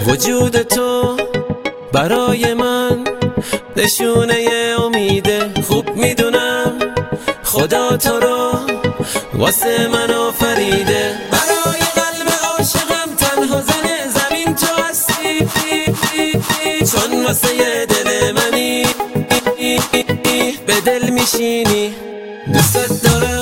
وجود تو برای من نشونه امیده. خوب میدونم خدا تو رو واسه من آفریده. برای قلب عاشقم تنها زن زمین تو هستی، چون واسه دل منی به دل میشینی. دوست دارم